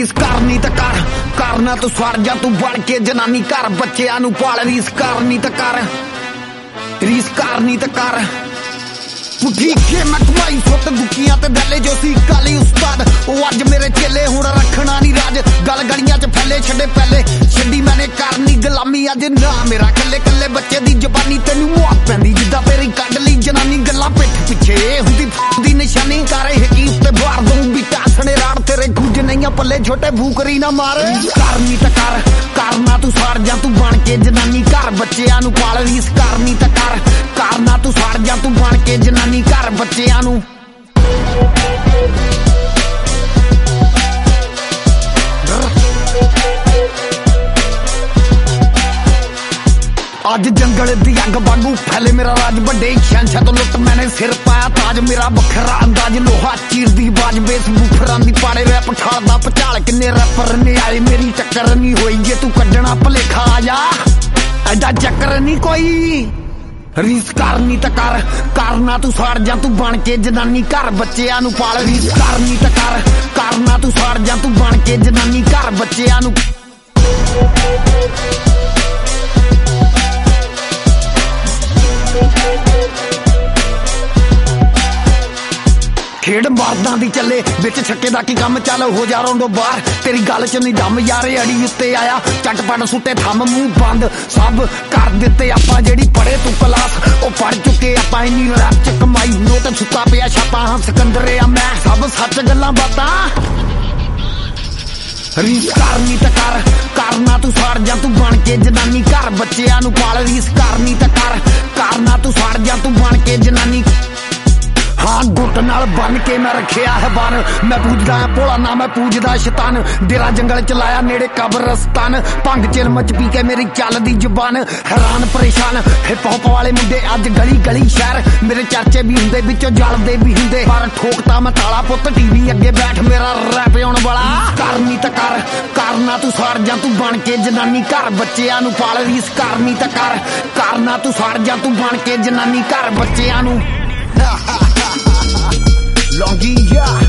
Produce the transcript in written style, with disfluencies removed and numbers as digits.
ਰੀਸ ਕਰਨੀ ਤਾਂ ਕਰਨਾ ਤੂੰ ਸਵਰ ਜਾ ਤੂੰ ਬਣ ਕੇ ਜਨਾਨੀ ਘਰ ਬੱਚਿਆਂ ਨੂੰ ਪਾਲ ਰੀਸ ਕਰਨੀ ਤਾਂ ਰੀਸ ਕਰਨੀ ਤਾਂ ਪੁੱਠੀ ਕੇ ਮੈਂ ਕਮਾਈ ਸੁੱਟ ਦੁੱਕੀਆਂ ਤੇ ਦਲੇ ਜੋ ਸੀ ਕਾਲੀ ਉਸਤਾਦ ਉਹ ਅੱਜ ਮੇਰੇ ਚੇਲੇ ਹੁਣ ਰੱਖਣਾ ਨਹੀਂ ਰਾਜ ਗੱਲ ਗਲੀਆਂ 'ਚ ਫੈਲੇ ਛੱਡੇ ਪਹਿਲੇ ਛੱਡੀ ਮੈਨੇ ਕਰਨੀ ਗੁਲਾਮੀ ਅੱਜ ਨਾ ਮੇਰਾ ਕੱਲੇ ਬੱਚੇ ਦੀ ਜ਼ਬਾਨੀ ਤੈਨੂੰ ਮੌਤ ਪੈਂਦੀ ਜਿੱਦਾਂ ਤੇਰੀ ਕੱਢ ਲਈ ਜਨਾਨੀ ਗੱਲਾਂ ਪਿੱਠ ਪਿੱਛੇ ਹੁੰਦੀ ਦੀ ਨਿਸ਼ਾਨੀ ਕਰ ਹਿੱਕੀ ਉੱਤੇ ਬਾਰ ਦੂੰ ਵੀ ਟਾਸਣੇ ਰਾੜ ਤੇਰੇ ਗੁੱਜ ਨਹੀਂਆਂ ਪੱਲੇ ਛੋਟੇ ਭੂਕਰੀ ਨਾ ਮਾਰ ਕਰਨੀ ਤਾਂ ਕਰਨਾ ਤੂੰ ਸੜ ਜਾ ਤੂੰ ਬਣ ਕੇ ਜਨਾਨੀ ਘਰ ਬੱਚਿਆਂ ਨੂੰ ਪਾਲ ਰੀਸ ਕਰਨੀ ਤਾਂ ਕਰਨਾ ਤੂੰ ਸੜ ਜਾ ਤੂੰ ਬਣ ਕੇ ਜਨਾਨੀ ਘਰ ਬੱਚਿਆਂ ਨੂੰ ਅੱਜ ਜੰਗਲ ਦੀ ਅੱਗ ਵਾਂਗੂ ਫੈਲੇ ਮੇਰਾ ਰਾਜ ਵੱਡੇ ਸ਼ਾਂਸ਼ਾ ਤੋਂ ਲੁੱਟ ਮੈਨੇ ਸਿਰ ਪਾਇਆ ਤਾਜ ਮੇਰਾ ਵੱਖਰਾ ਅੰਦਾਜ਼ ਲੋਹਾ ਚੀਰਦੀ ਬਾਜ ਬੇਸ ਬੂਫਰਾਂ ਦੀ ਪਾੜੇ ਰੈਪ ਠਾਲਦਾ ਪਚਾਲ ਕਿੰਨੇ ਰੈਪਰ ਨੇ ਆਏ ਮੇਰੀ ਟੱਕਰ ਨਹੀਂ ਹੋਈ ਜੇ ਤੂੰ ਕੱਢਣਾ ਭਲੇਖਾ ਆ ਜਾ ਐਡਾ ਚੱਕਰ ਨਹੀਂ ਕੋਈ ਰੀਸ ਕਰਨੀ ਤਾਂ ਕਰਨਾ ਤੂੰ ਸੜ ਜਾ ਤੂੰ ਬਣ ਕੇ ਜਨਾਨੀ ਘਰ ਬੱਚਿਆਂ ਨੂੰ ਪਾਲ ਰੀਸ ਕਰਨੀ ਤਾਂ ਕਰਨਾ ਤੂੰ ਸੜ ਜਾ ਤੂੰ ਬਣ ਕੇ ਜਨਾਨੀ ਘਰ ਬੱਚਿਆਂ ਨੂੰ ਖੇਡ ਮਰਦਾਂ ਦੀ ਚੱਲੇ ਵਿੱਚ ਛੱਕੇ ਦਾ ਕੀ ਕੰਮ ਚੱਲ ਹੋ ਜਾ ਰੋਂਡੋ ਬਾਹਰ ਤੇਰੀ ਗੱਲ 'ਚ ਨਹੀਂ ਦਮ ਯਾਰੇ ਅੜੀ ਉੱਤੇ ਆਇਆ ਚਟਪਟ ਸੁੱਟੇ ਥੰਮ ਮੂੰਹ ਬੰਦ ਸਭ ਕਰ ਦਿੱਤੇ ਆਪਾਂ ਜਿਹੜੀ ਪੜੇ ਤੂੰ ਕਲਾਸ ਉਹ ਪੜ ਚੁੱਕੇ ਆਪਾਂ ਇੰਨੀ ਰੈਪ 'ਚ ਕਮਾਈ ਨੋਟ ਸੁੱਤਾ ਪਿਆ ਛਾਪਾ ਹਾਂ ਸਿਕੰਦਰੇ ਆ ਮੈਂ ਸਭ ਸੱਚ ਗੱਲਾਂ ਬਾਤਾਂ ਰੀਸ ਕਰਨੀ ਤਾਂ ਕਰਨਾ ਤੂੰ ਸੜ ਜਾ ਤੂੰ ਬਣ ਕੇ ਜਨਾਨੀ ਘਰ ਬੱਚਿਆਂ ਨੂੰ ਪਾਲ ਰੀਸ ਕਰਨੀ ਤਾਂ ਕਰਨਾ ਤੂੰ ਸੜ ਜਾ ਤੂੰ ਬਣ ਕੇ ਜਨਾਨੀ ਹਾਂ ਗੁੱਟ ਨਾਲ ਬੰਨ ਕੇ ਮੈਂ ਰੱਖਿਆ ਹੈ ਬਨ ਮੈਂ ਪੂਜਦਾ ਭੋਲਾ ਨਾ ਮੈਂ ਪੂਜਦਾ ਸ਼ੈਤਾਨ ਡੇਰਾ ਜੰਗਲ ਚ ਲਾਇਆ ਨੇੜੇ ਕਬਰਸਤਾਨ ਭੰਗ ਚਿਲਮ ਚ ਪੀ ਕੇ ਮੇਰੀ ਚੱਲਦੀ ਜ਼ੁਬਾਨ ਹੈਰਾਨ ਪਰੇਸ਼ਾਨ ਹਿਪ ਹੌਪ ਵਾਲੇ ਮੁੰਡੇ ਅੱਜ ਗਲੀ ਸ਼ਹਿਰ ਮੇਰੇ ਚਰਚੇ ਵੀ ਹੁੰਦੇ ਵਿੱਚੋਂ ਜਲਦੇ ਵੀ ਹੁੰਦੇ ਪਰ ਠੋਕਤਾ ਮੈਂ ਤਾਲਾ ਪੁੱਤ ਟੀਵੀ ਅੱਗੇ ਬੈਠ ਮੇਰਾ ਰੈਪ ਆਉਣ ਵਾਲਾ ਕਰਨੀ ਤਾਂ ਕਰਨਾ ਤੂੰ ਸੜ ਜਾ ਤੂੰ ਬਣ ਕੇ ਜਨਾਨੀ ਘਰ ਬੱਚਿਆਂ ਨੂੰ ਪਾਲ ਰੀਸ ਕਰਨੀ ਤਾਂ ਕਰਨਾ ਤੂੰ ਸੜ ਜਾ ਤੂੰ ਬਣ ਕੇ ਜਨਾਨੀ ਘਰ ਬੱਚਿਆਂ ਨੂੰ Longy, yeah.